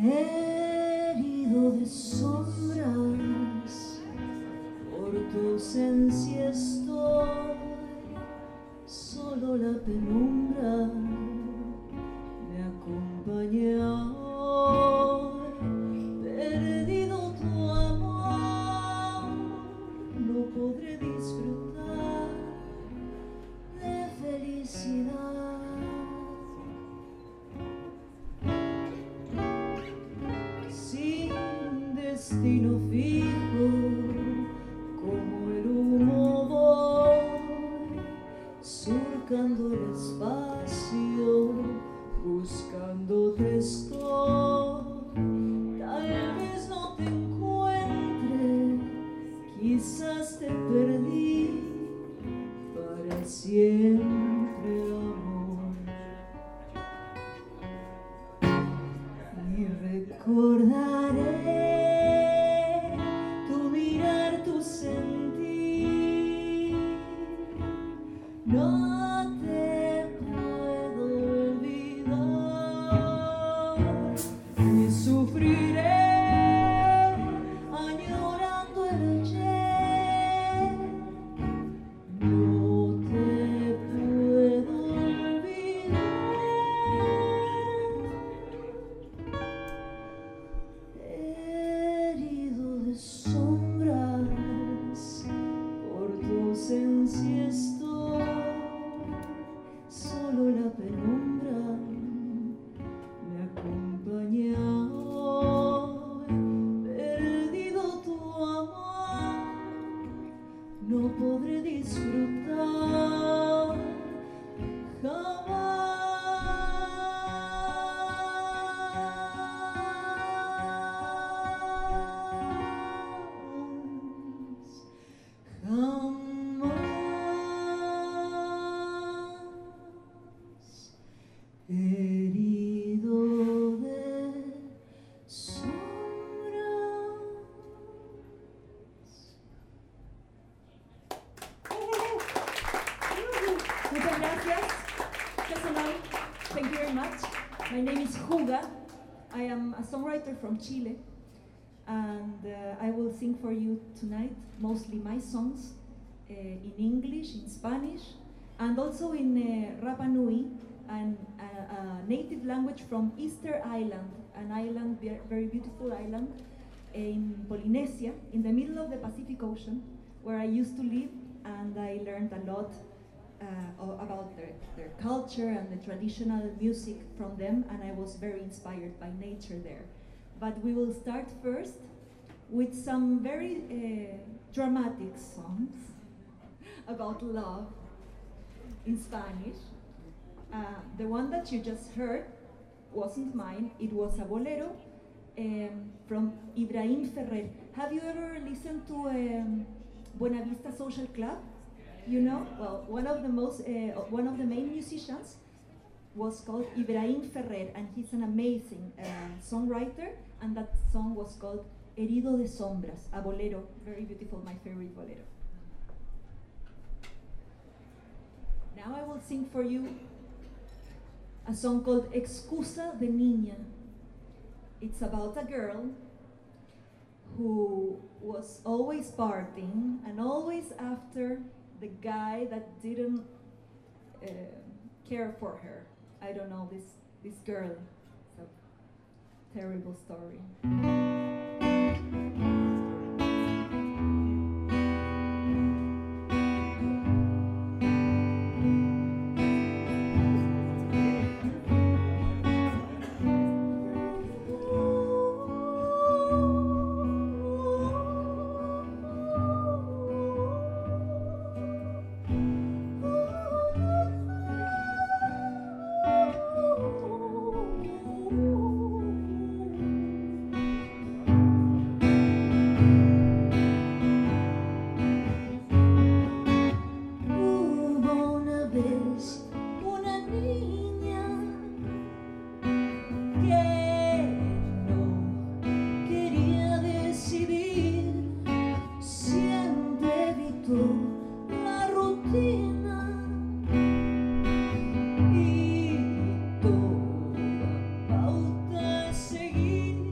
Herido de sombras, por tu ausencia estoy, solo la penumbra me acompaña hoy. Perdido tu amor, no podré disfrutar de felicidad. Destino fijo, como el humo voy, surcando el espacio, buscándote estoy. Tal vez no te encuentre, quizás te perdí para siempre, amor. Y recordaré no te puedo olvidar y sufriré añorando el ayer. No te puedo olvidar. Herido de sombras, por tu ausencia estoy, solo la penumbra me acompaña hoy. Perdido tu amor, no podré disfrutar jamás. Herido de sombras. Muchas gracias. Hello. Thank you very much. My name is Juga. I am a songwriter from Chile, and I will sing for you tonight mostly my songs in English, in Spanish, and also in Rapa Nui, and a native language from Easter Island, an island, very beautiful island in Polynesia, in the middle of the Pacific Ocean, where I used to live, and I learned a lot about their culture and the traditional music from them, and I was very inspired by nature there. But we will start first with some very dramatic songs about love in Spanish. The one that you just heard wasn't mine, it was a bolero from Ibrahim Ferrer. Have you ever listened to Buena Vista Social Club? You know, well, one of the main musicians was called Ibrahim Ferrer, and he's an amazing songwriter, and that song was called Herido de Sombras, a bolero, very beautiful, my favorite bolero. Now I will sing for you a song called Excusa de Niña. It's about a girl who was always partying and always after the guy that didn't care for her. I don't know, this girl. It's a terrible story. Seguir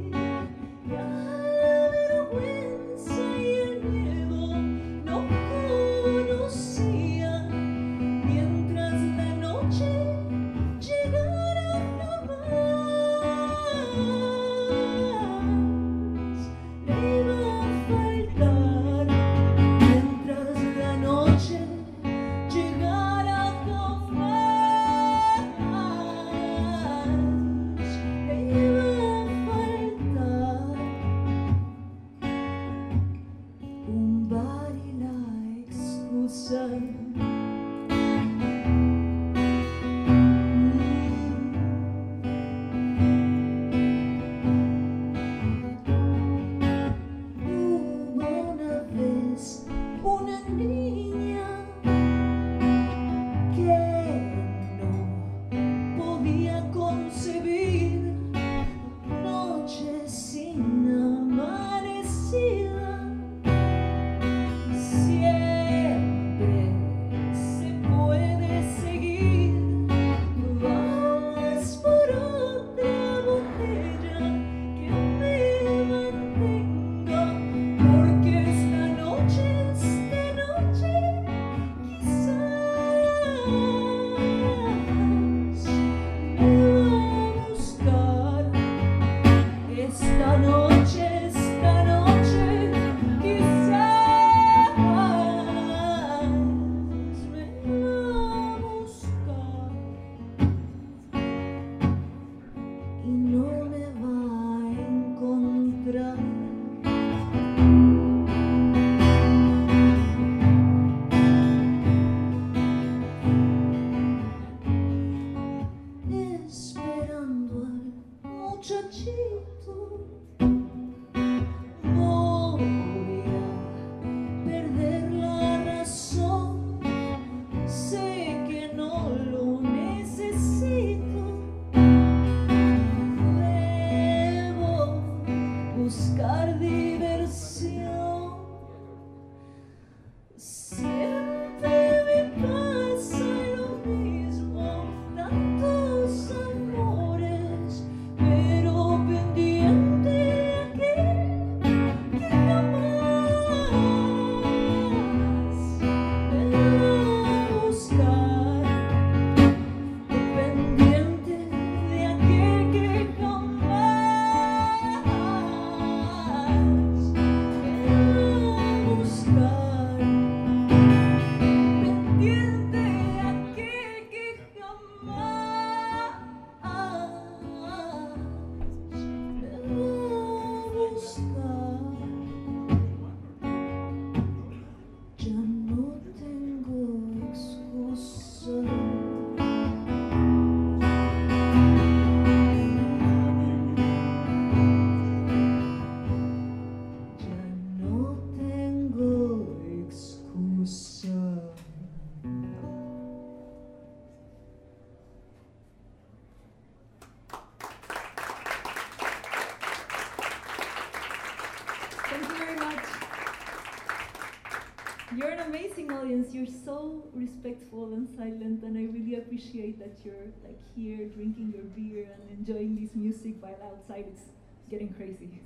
amazing audience. You're so respectful and silent, and I really appreciate that you're like here drinking your beer and enjoying this music while outside it's getting crazy.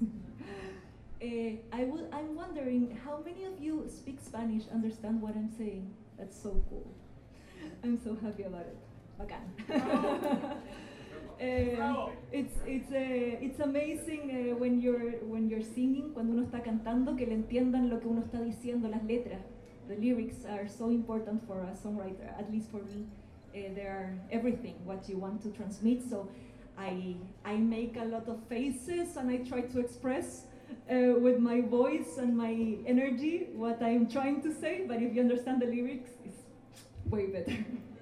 I'm wondering how many of you speak Spanish, understand what I'm saying? That's so cool. I'm so happy about it. Bacán. It's amazing when you're singing, cuando uno está cantando, que le entiendan lo que uno está diciendo, las letras. The lyrics are so important for a songwriter, at least for me. They are everything, what you want to transmit. So I make a lot of faces and I try to express with my voice and my energy what I'm trying to say, but if you understand the lyrics, it's way better.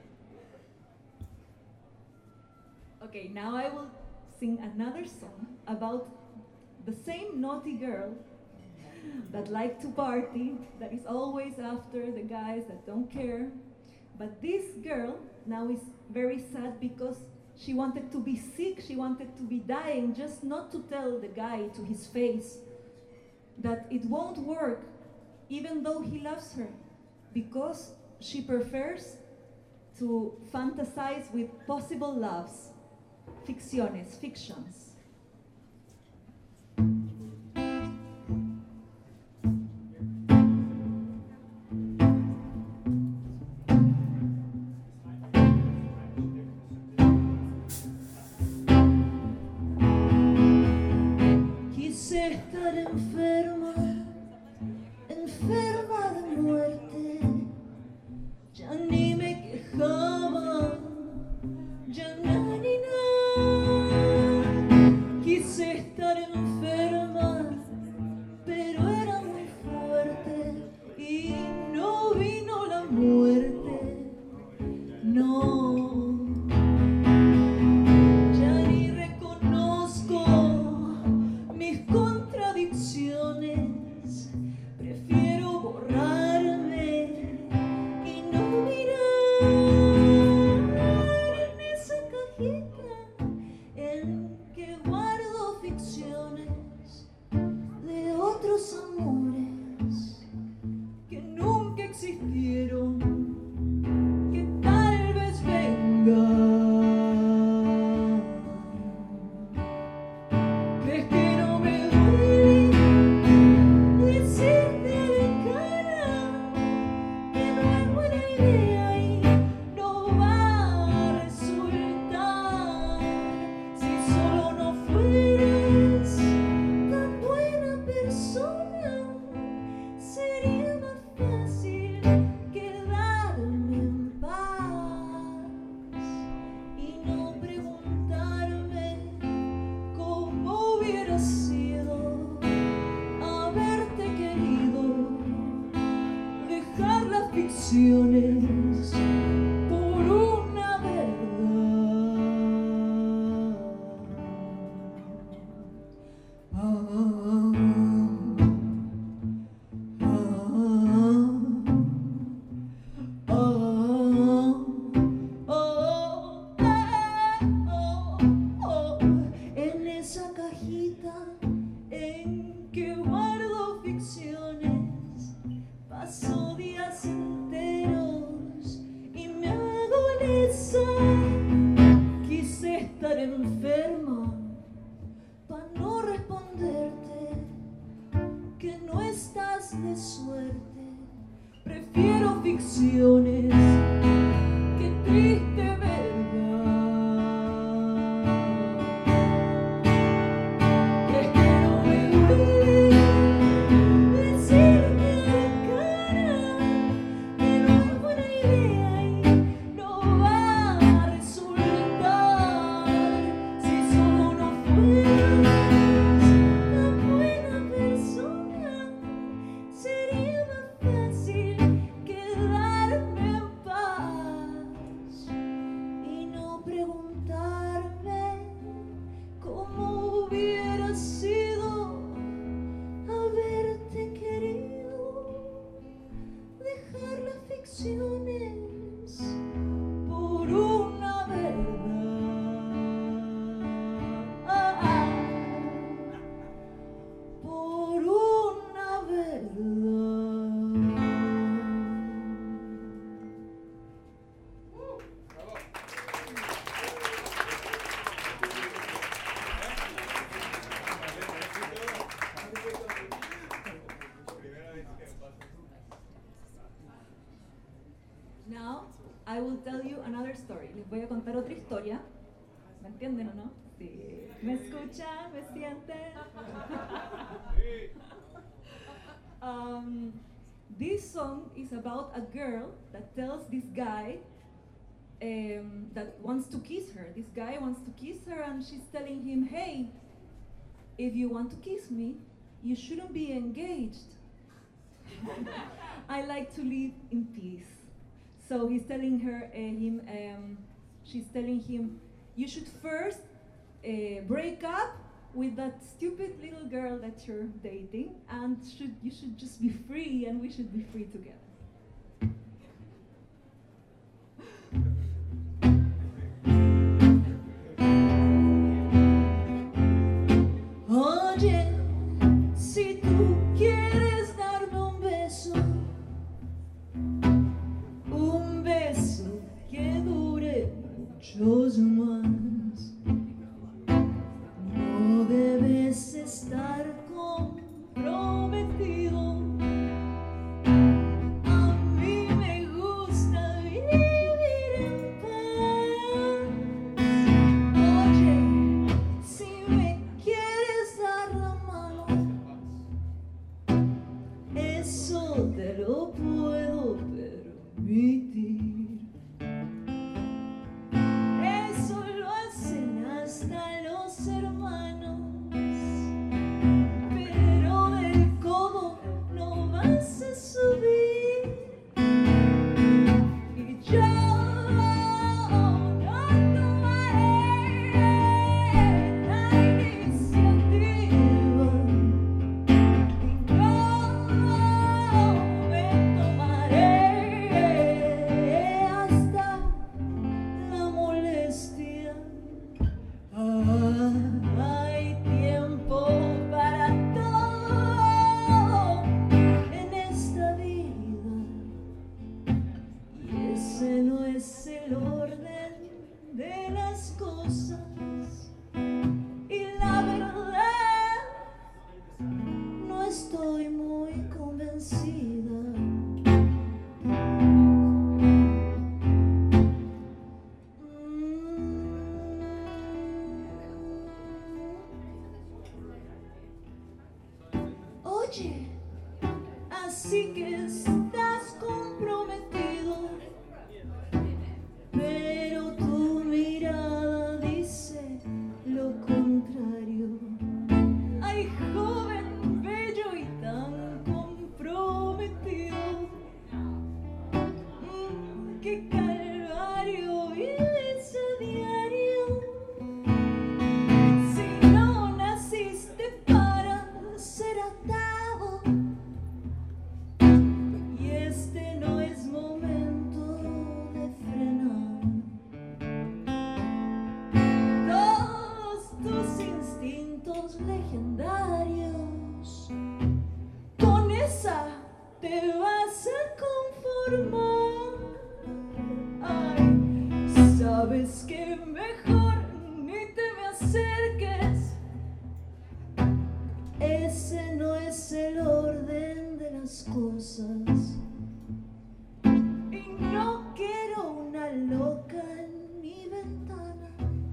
Okay, now I will sing another song about the same naughty girl that like to party, that is always after the guys that don't care. But this girl now is very sad because she wanted to be sick, she wanted to be dying, just not to tell the guy to his face that it won't work, even though he loves her, because she prefers to fantasize with possible loves, fictions. Quise estar enferma de muerte, ya ni me quejaba, ya ni nada. Quise estar enferma, pero era muy fuerte y no vino la muerte, no. Ya ni reconozco mis contradicciones, prefiero borrarme y no mirar en esa cajita en que guardo ficciones de otros amores que nunca existieron, que tal vez vengan. ¿Crees que no me duele decirte de cara que no es buena idea y no va a resultar? Si solo no fueras tan buena persona, sería más fácil quedarme en paz y no preguntarme cómo hubiera sido haberte querido, dejar las ficciones por una verdad. En esa cajita en que guardo ficciones, paso días enteros y me agoniza. Quise estar enferma para no responderte que no estás de suerte. Prefiero ficciones que triste verdad. ¿Crees que no me duele decirte de cara que no es buena idea y no va a resultar? Si solo no fueras tan buena persona, sería más fácil quedarme en paz story. Les voy a contar otra historia. ¿Me entienden o no? Sí. ¿Me escuchan? ¿Me sienten? This song is about a girl that tells this guy that wants to kiss her. This guy wants to kiss her, and she's telling him, hey, if you want to kiss me, you shouldn't be engaged. I like to live in peace. So he's telling her, she's telling him, you should first break up with that stupid little girl that you're dating, and you should just be free, and we should be free together. Oye, si tú quieres darme un beso que dure muchos más, no debes estar comprometido. A mí me gusta vivir en paz. Oye, si me quieres dar la mano, eso te lo puedo permitir. Eso lo hacen hasta los hermanos, pero del codo no vas a subir. Y yo no tomaré la iniciativa, y no me tomaré hasta la molestia. Hay tiempo para todo en esta vida, y ese no es el orden de las cosas. Y la verdad, no estoy muy convencida. Oye, así que estás comprometido, pero tu mirada dice lo contrario. Ay, joven, bello y tan comprometido, qué calvario vives a diario. Si no naciste para ser atado, y este no es momento de frenar. Todos tus instintos legendarios, con esa te vas a conformar. Ay, sabes que mejor ni te me acerques. Ese no es el orden de las cosas. Y no quiero una loca en mi ventana,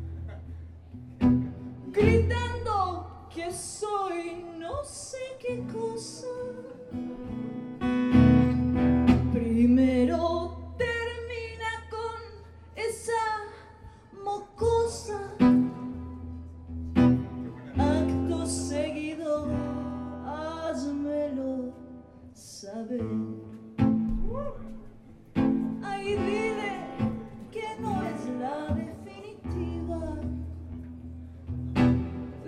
gritando que soy no sé qué cosa. Primero termina con esa mocosa. Acto seguido, házmelo saber. Ay, dile que no es la definitiva.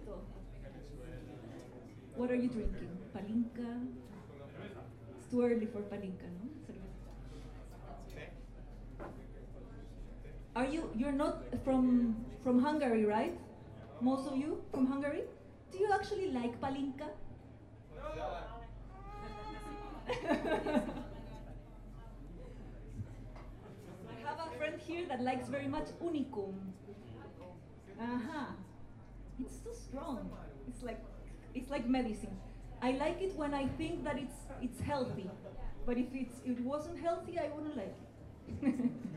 Perfecto. What are you drinking? Palinka? It's too early for palinka, no? You're not from Hungary, right? Most of you from Hungary? Do you actually like palinka? I have a friend here that likes very much unicum. It's too strong. It's like medicine. I like it when I think that it's healthy, but if it wasn't healthy, I wouldn't like it.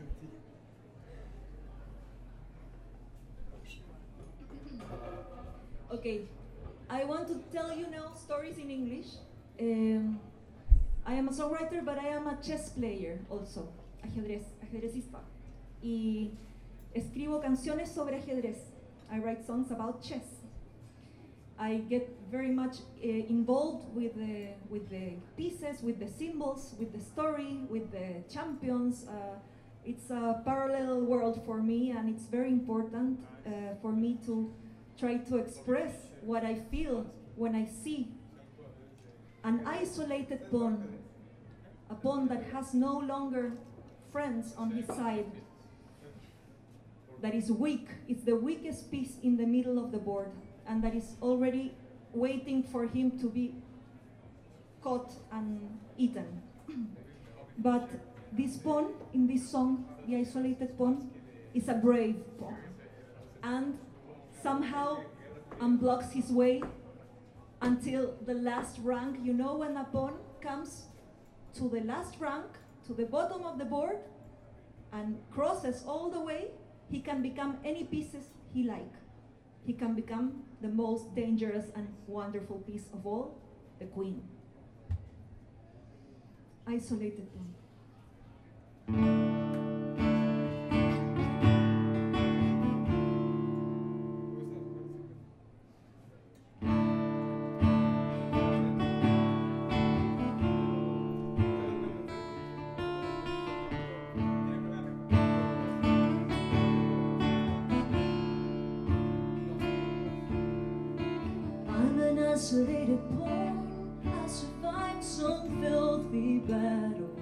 Okay, I want to tell you now stories in English. I am a songwriter, but I am a chess player also, ajedrecista. Y escribo canciones sobre ajedrez. I write songs about chess. I get very much involved with the pieces, with the symbols, with the story, with the champions. It's a parallel world for me, and it's very important for me to try to express what I feel when I see an isolated pawn, a pawn that has no longer friends on his side, that is weak. It's the weakest piece in the middle of the board, and that is already waiting for him to be caught and eaten. But this pawn in this song, the isolated pawn, is a brave pawn, and somehow unblocks his way until the last rank. You know, when a pawn comes to the last rank, to the bottom of the board, and crosses all the way, he can become any pieces he likes. He can become the most dangerous and wonderful piece of all, the queen. Isolated pawn. Isolated pawn, I survived some filthy battles.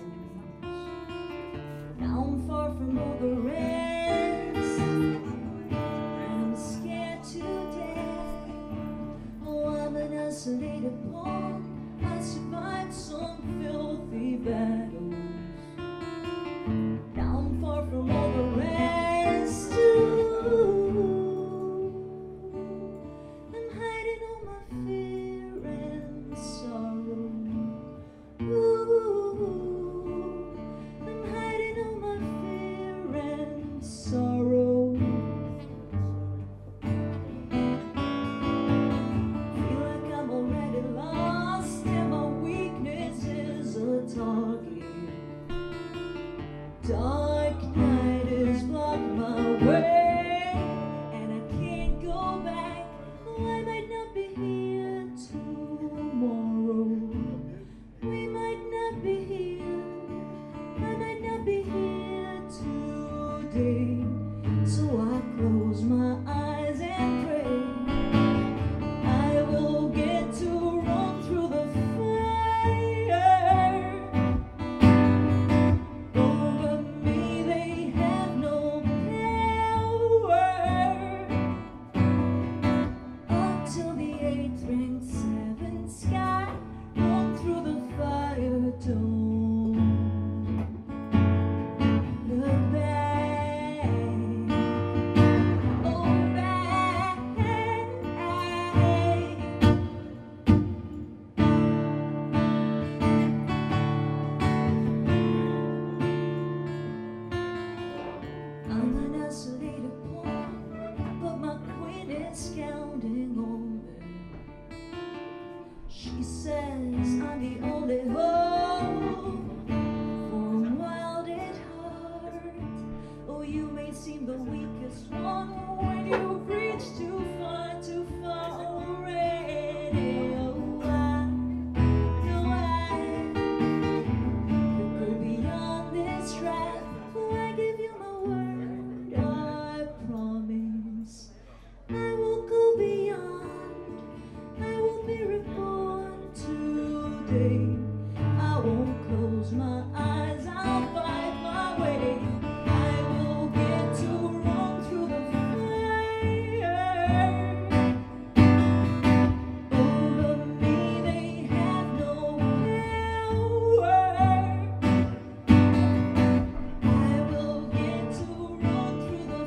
Now I'm far from all the rest, and I'm scared to death. Oh, I'm an isolated pawn, I survived some filthy battles. Now I'm far from all the rest. day. I won't close my eyes, I'll fight my way. I will get to run through the fire. Over me they have no power. I will get to run through the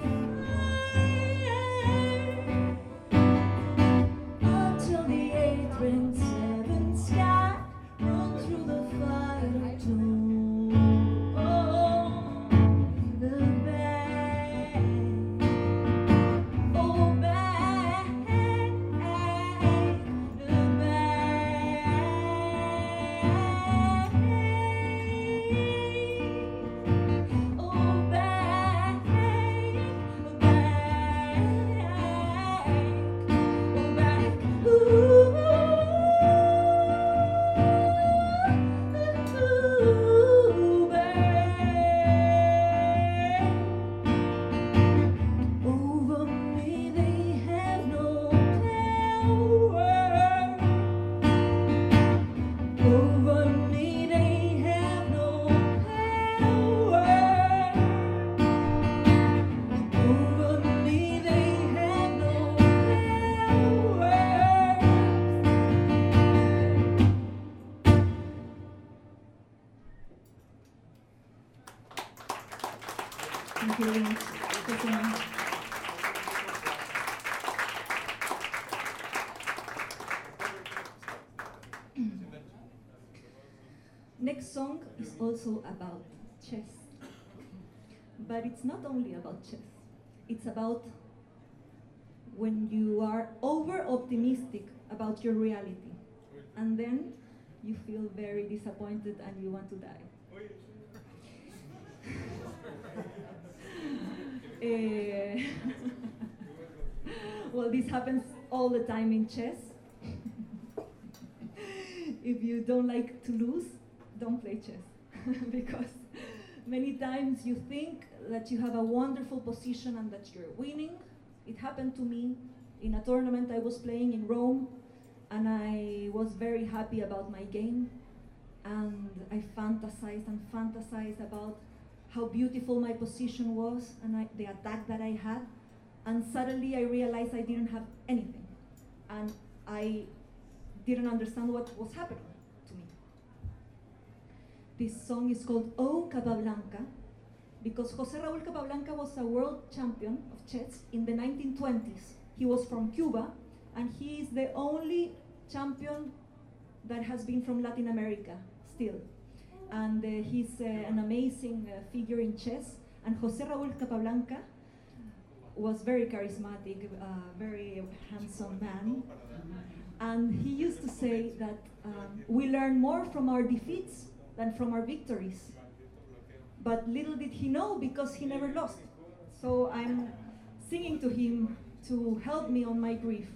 fire until the eighth ring, seventh sky, run through the fire too. Oh, the back, oh back, the back. Oh, back, back, oh, back. Over me they have no power. Over me they have no power. Over me they have no power. Thank you very much. Thank you so much. Next song is also about chess. But it's not only about chess. It's about when you are over optimistic about your reality and then you feel very disappointed and you want to die. Eh, well, this happens all the time in chess. If you don't like to lose, don't play chess. Because many times you think that you have a wonderful position and that you're winning. It happened to me in a tournament I was playing in Rome, and I was very happy about my game. And I fantasized and fantasized about how beautiful my position was and the attack that I had. And suddenly I realized I didn't have anything. And I didn't understand what was happening to me. This song is called Oh Capablanca, because José Raúl Capablanca was a world champion of chess in the 1920s. He was from Cuba, and he is the only champion that has been from Latin America still. And he's an amazing figure in chess. And José Raúl Capablanca was very charismatic, very handsome man. And he used to say that we learn more from our defeats than from our victories. But little did he know, because he never lost. So I'm singing to him to help me on my grief.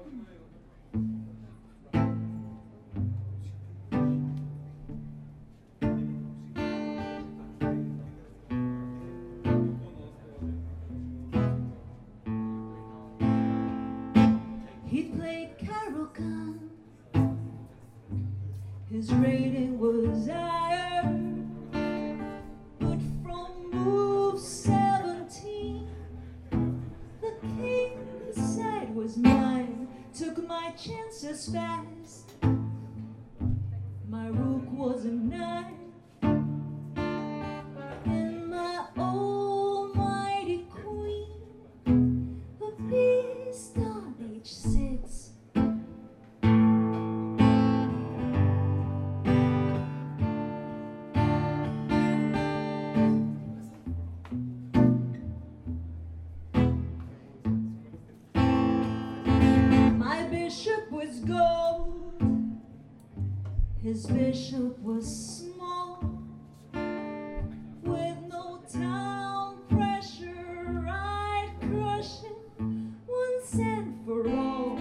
He played Caro-Kann. His rating was iron, but from move 17, the king's side was mine. Took my chances fast. My rook was a 9, and my almighty queen, a piece on H6. My bishop was gold, his bishop was small, with no town pressure. I'd crush him once and for all.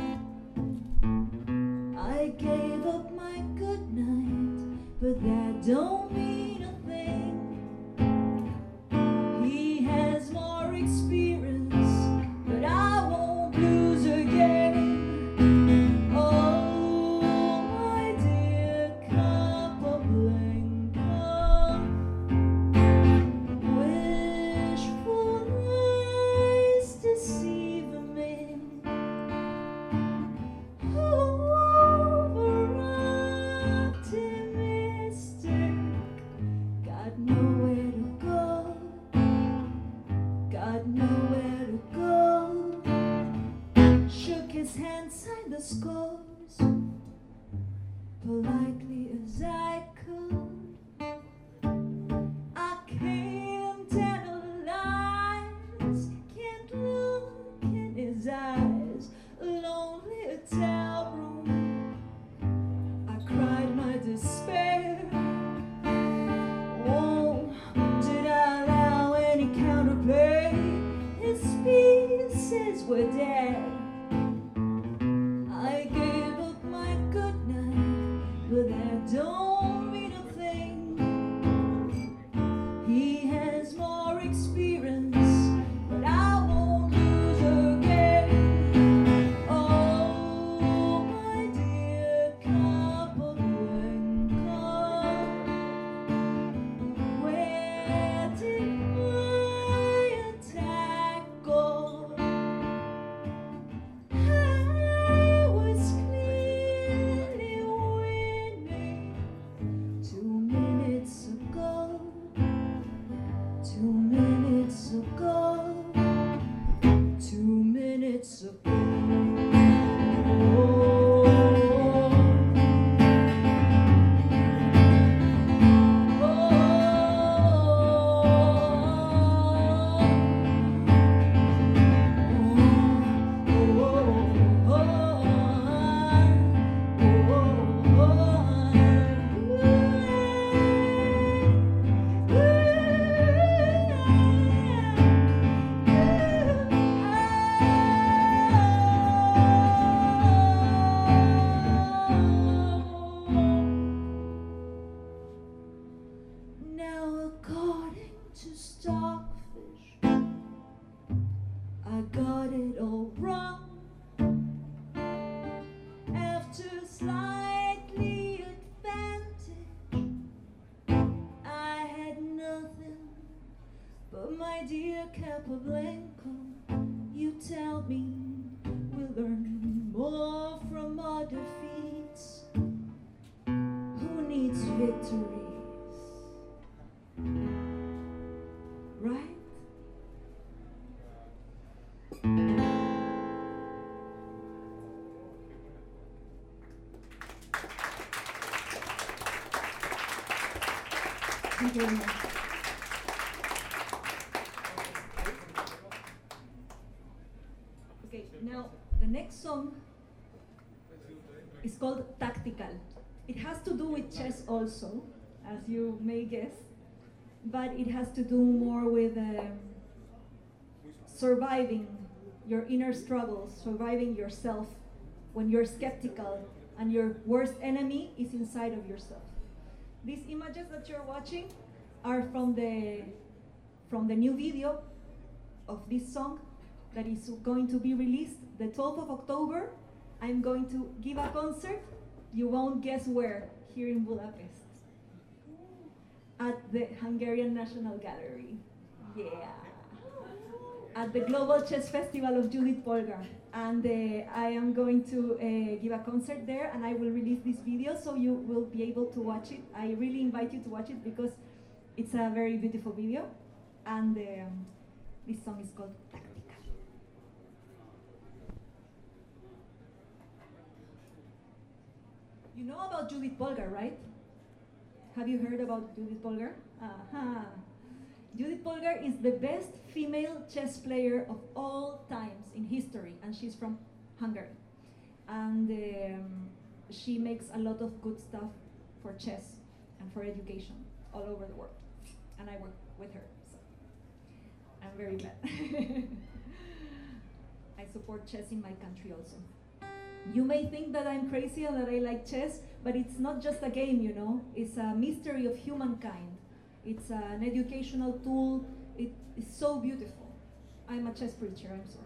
I gave up my good night, but that don't mean a thing. He has more experience, but I won't lose again. Oh, my dear rose, politely as I could. I can't analyze, can't look in his eyes. Lonely hotel room, I cried my despair. Oh, did I allow any counterplay? His pieces were dead. I gave up my good night, but that don't mean a thing. He has more experience, but I won't lose again. Oh, my dear Capablanca, where did my attack go? I was clearly winning 2 minutes ago. 2 minutes ago. 2 minutes ago. Now, according to Stockfish, I got it all wrong. After slightly advantage, I had nothing. But my dear Capablanca, you tell me we'll learn more from our defeats. Who needs victories? Right? Thank you very much. Okay, now the next song is called Tactical. It has to do with chess also, as you may guess, but it has to do more with surviving your inner struggles, surviving yourself when you're skeptical and your worst enemy is inside of yourself. These images that you're watching are from the new video of this song that is going to be released the 12th of October. I'm going to give a concert, you won't guess where, here in Budapest, at the Hungarian National Gallery. Yeah. At the Global Chess Festival of Judith Polgar. And I am going to give a concert there, and I will release this video so you will be able to watch it. I really invite you to watch it because it's a very beautiful video. And this song is called Tactical. You know about Judith Polgar, right? Have you heard about Judith Polgar? Aha. Judith Polgar is the best female chess player of all times in history, and she's from Hungary. And she makes a lot of good stuff for chess and for education all over the world. And I work with her, so I'm very glad. I support chess in my country also. You may think that I'm crazy and that I like chess, but it's not just a game, you know. It's a mystery of humankind. It's an educational tool. It is so beautiful. I'm a chess preacher, I'm sorry.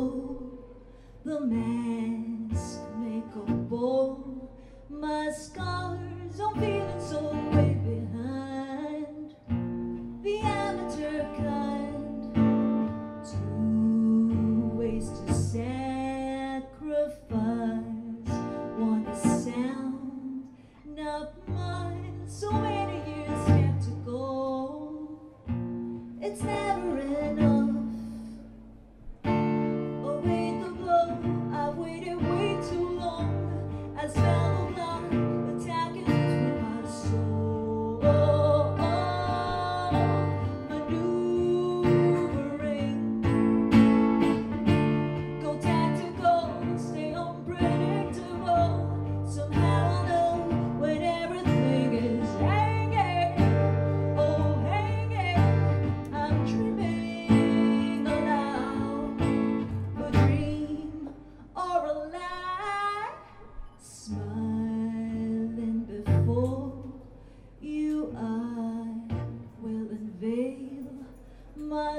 The mask make a bowl, my scar.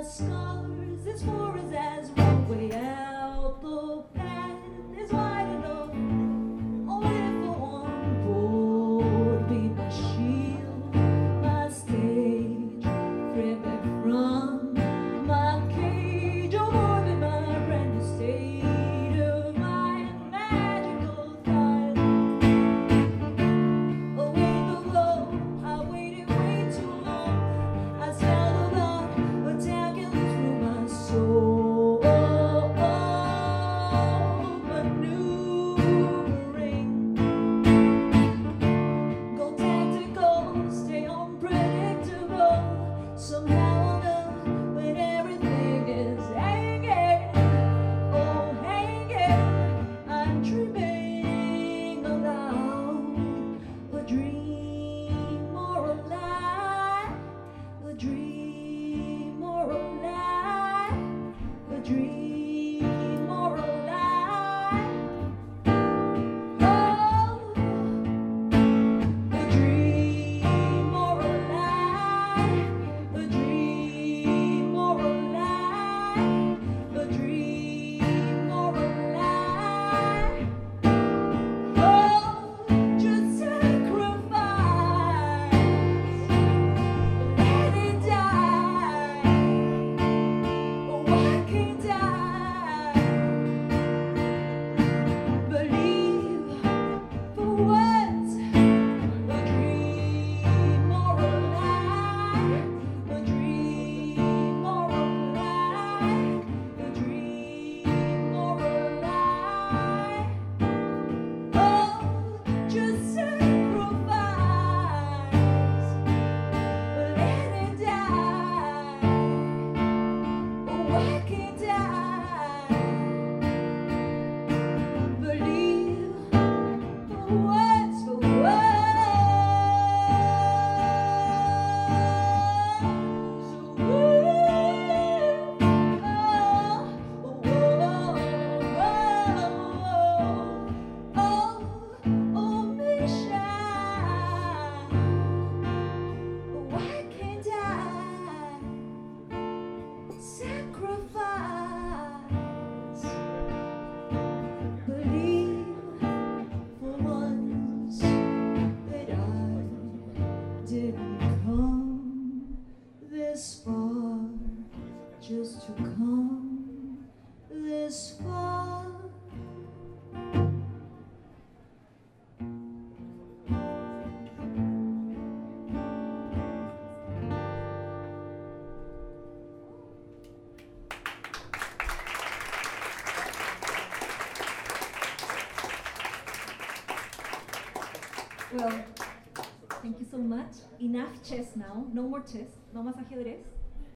scars, as far as one way out. The path is wide enough, only for one board. Be my shield, my stage, free me from my cage. Oh Lord, be my brand new state of mind, magical thought. Oh, in the glow, I waited way too long. I smell the blood attacking through my soul. Maneuvering, go tactical, stay unpredictable. Somehow I'll know when everything is hanging. Oh, hanging, I'm dreaming aloud. A dream or a lie, a dream or a lie, a dream or a lie. Oh, a dream or a lie, a dream or a lie, a dream or a lie. Oh, just sacrifice, let it die. Oh, I can't die. Believe for once, a dream or a lie, a dream or a lie, a dream or a lie. Oh, just sacrifice, let it die. Oh, I can't die. Believe for once, for once. Oh, Misha, why can't I sacrifice? Believe for once that I didn't come this far just to come this far. Well, thank you so much. Enough chess now. No more chess. No más ajedrez.